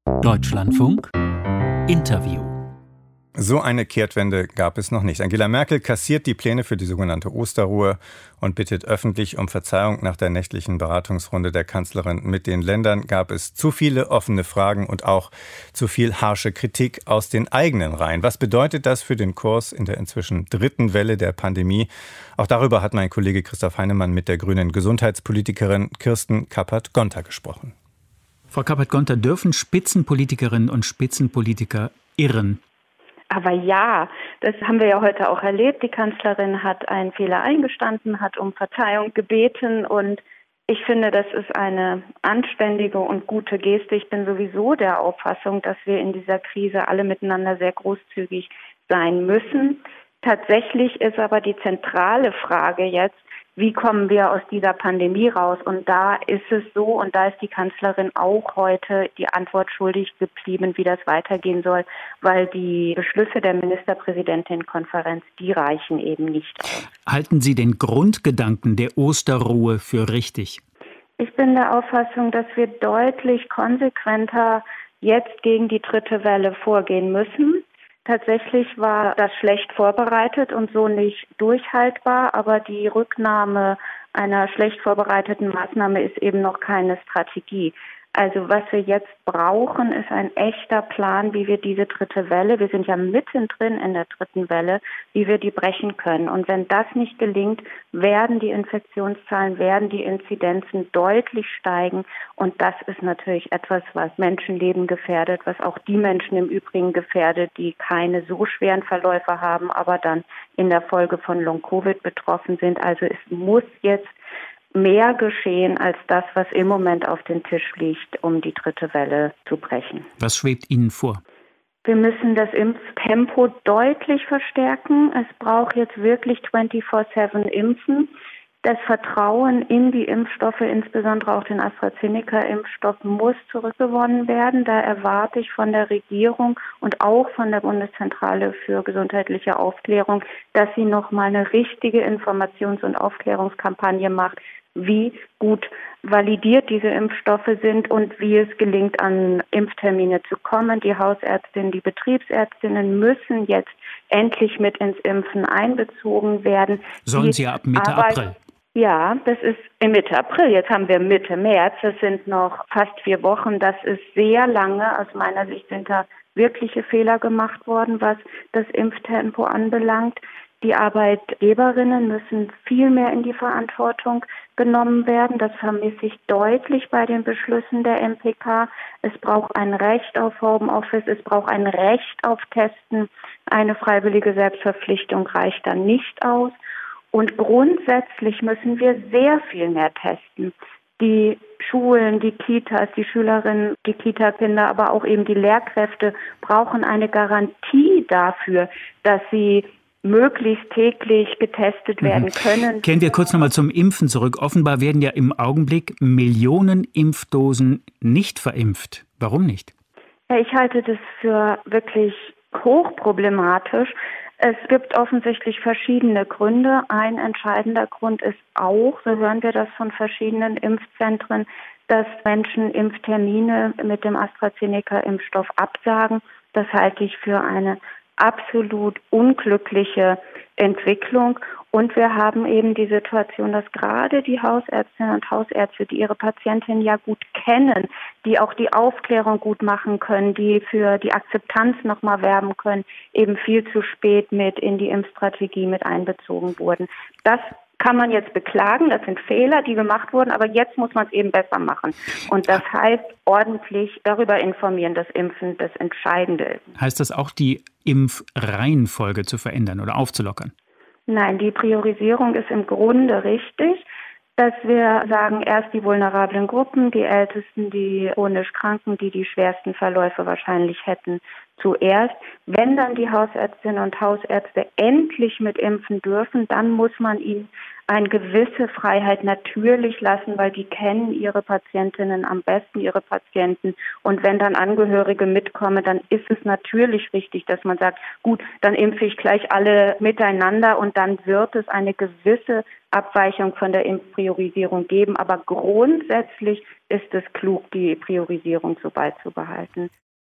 Deutschlandfunk Interview. So eine Kehrtwende gab es noch nicht. Angela Merkel kassiert die Pläne für die sogenannte Osterruhe und bittet öffentlich um Verzeihung. Nach der nächtlichen Beratungsrunde der Kanzlerin mit den Ländern gab es zu viele offene Fragen und auch zu viel harsche Kritik aus den eigenen Reihen. Was bedeutet das für den Kurs in der inzwischen dritten Welle der Pandemie? Auch darüber hat mein Kollege Christoph Heinemann mit der grünen Gesundheitspolitikerin Kirsten Kappert-Gonter gesprochen. Frau Kappert-Gonter, dürfen Spitzenpolitikerinnen und Spitzenpolitiker irren? Aber ja, das haben wir ja heute auch erlebt. Die Kanzlerin hat einen Fehler eingestanden, hat um Verzeihung gebeten und ich finde, das ist eine anständige und gute Geste. Ich bin sowieso der Auffassung, dass wir in dieser Krise alle miteinander sehr großzügig sein müssen. Tatsächlich ist aber die zentrale Frage jetzt, wie kommen wir aus dieser Pandemie raus? Und da ist es so, und da ist die Kanzlerin auch heute die Antwort schuldig geblieben, wie das weitergehen soll, weil die Beschlüsse der Ministerpräsidentenkonferenz, die reichen eben nicht aus. Halten Sie den Grundgedanken der Osterruhe für richtig? Ich bin der Auffassung, dass wir deutlich konsequenter jetzt gegen die dritte Welle vorgehen müssen. Tatsächlich war das schlecht vorbereitet und so nicht durchhaltbar, aber die Rücknahme einer schlecht vorbereiteten Maßnahme ist eben noch keine Strategie. Also was wir jetzt brauchen, ist ein echter Plan, wie wir diese dritte Welle, wir sind ja mittendrin in der dritten Welle, wie wir die brechen können. Und wenn das nicht gelingt, werden die Infektionszahlen, werden die Inzidenzen deutlich steigen. Und das ist natürlich etwas, was Menschenleben gefährdet, was auch die Menschen im Übrigen gefährdet, die keine so schweren Verläufe haben, aber dann in der Folge von Long-Covid betroffen sind. Also es muss jetzt mehr geschehen als das, was im Moment auf den Tisch liegt, um die dritte Welle zu brechen. Was schwebt Ihnen vor? Wir müssen das Impftempo deutlich verstärken. Es braucht jetzt wirklich 24/7 Impfen. Das Vertrauen in die Impfstoffe, insbesondere auch den AstraZeneca-Impfstoff, muss zurückgewonnen werden. Da erwarte ich von der Regierung und auch von der Bundeszentrale für gesundheitliche Aufklärung, dass sie nochmal eine richtige Informations- und Aufklärungskampagne macht, wie gut validiert diese Impfstoffe sind und wie es gelingt, an Impftermine zu kommen. Die Hausärztinnen, die Betriebsärztinnen müssen jetzt endlich mit ins Impfen einbezogen werden. Sollen sie ab Mitte April? Ja, das ist Mitte April. Jetzt haben wir Mitte März. Das sind noch fast 4 Wochen. Das ist sehr lange. Aus meiner Sicht sind da wirkliche Fehler gemacht worden, was das Impftempo anbelangt. Die Arbeitgeberinnen müssen viel mehr in die Verantwortung genommen werden. Das vermisse ich deutlich bei den Beschlüssen der MPK. Es braucht ein Recht auf Homeoffice, es braucht ein Recht auf Testen. Eine freiwillige Selbstverpflichtung reicht dann nicht aus. Und grundsätzlich müssen wir sehr viel mehr testen. Die Schulen, die Kitas, die Schülerinnen, die Kita-Kinder, aber auch eben die Lehrkräfte brauchen eine Garantie dafür, dass sie möglichst täglich getestet werden können. Kehren wir kurz nochmal zum Impfen zurück. Offenbar werden ja im Augenblick Millionen Impfdosen nicht verimpft. Warum nicht? Ja, ich halte das für wirklich hochproblematisch. Es gibt offensichtlich verschiedene Gründe. Ein entscheidender Grund ist auch, so hören wir das von verschiedenen Impfzentren, dass Menschen Impftermine mit dem AstraZeneca-Impfstoff absagen. Das halte ich für eine absolut unglückliche Entwicklung. Und wir haben eben die Situation, dass gerade die Hausärztinnen und Hausärzte, die ihre Patientinnen ja gut kennen, die auch die Aufklärung gut machen können, die für die Akzeptanz nochmal werben können, eben viel zu spät mit in die Impfstrategie mit einbezogen wurden. Das kann man jetzt beklagen, das sind Fehler, die gemacht wurden, aber jetzt muss man es eben besser machen. Und das heißt, ordentlich darüber informieren, dass Impfen das Entscheidende ist. Heißt das auch, die Impfreihenfolge zu verändern oder aufzulockern? Nein, die Priorisierung ist im Grunde richtig, dass wir sagen, erst die vulnerablen Gruppen, die Ältesten, die chronisch Kranken, die die schwersten Verläufe wahrscheinlich hätten, zuerst. Wenn dann die Hausärztinnen und Hausärzte endlich mit impfen dürfen, dann muss man ihnen eine gewisse Freiheit natürlich lassen, weil die kennen ihre Patientinnen am besten, ihre Patienten. Und wenn dann Angehörige mitkommen, dann ist es natürlich richtig, dass man sagt, gut, dann impfe ich gleich alle miteinander und dann wird es eine gewisse Abweichung von der Impfpriorisierung geben. Aber grundsätzlich ist es klug, die Priorisierung so beizubehalten.